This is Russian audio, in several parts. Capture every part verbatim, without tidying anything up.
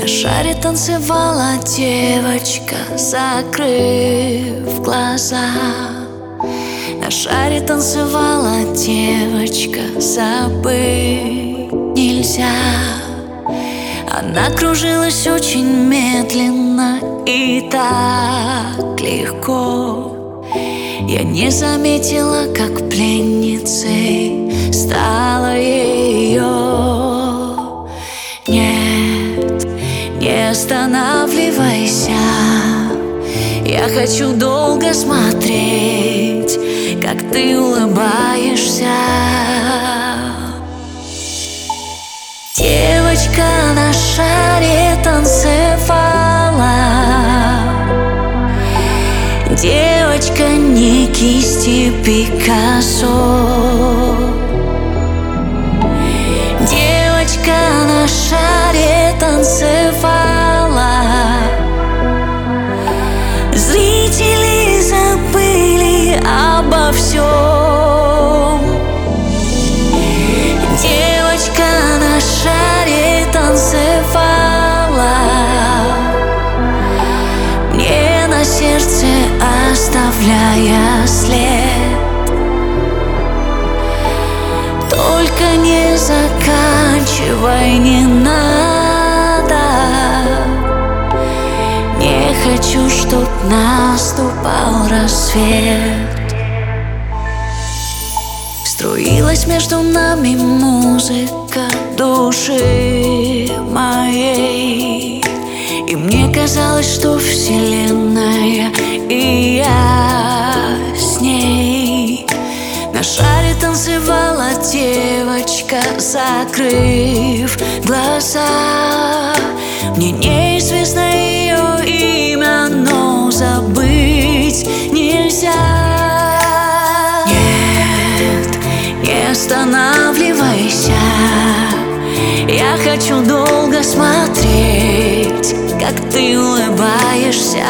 На шаре танцевала девочка, закрыв глаза. На шаре танцевала девочка, забыть нельзя. Она кружилась очень медленно и так легко. Я не заметила, как пленницей стала ее. Нет, не останавливайся, я хочу долго смотреть, как ты улыбаешься. Девочка на шаре танцевала. Девочка не кисти Пикассо. Девочка на шаре танцевала. Зрители забыли обо всем. Девочка на шаре танцевала, мне на сердце оставляя след. Только не заканчивай, не надо. Не хочу, чтоб наступал рассвет. Струилась между нами музыка души моей, и мне казалось, что вселенная и я с ней. На шаре танцевала девочка, закрыв глаза. Мне неизвестно ее имя, но забыть нельзя. Не останавливайся, я хочу долго смотреть, как ты улыбаешься.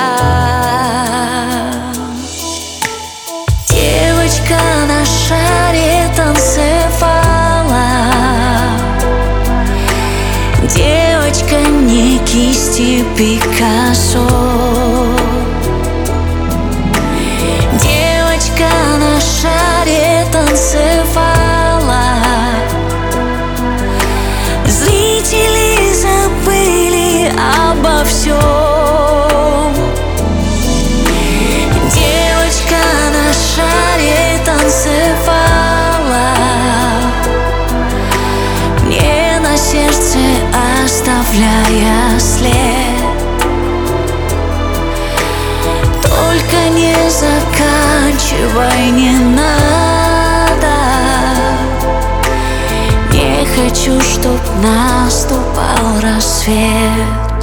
Девочка на шаре танцевала. Девочка не кисти Пикассо. Девочка на шаре танцевала. Зрители забыли обо всем. Девочка на шаре танцевала, мне на сердце оставляя след. Только не заканчивай, не надо. Не хочу, чтоб наступал рассвет.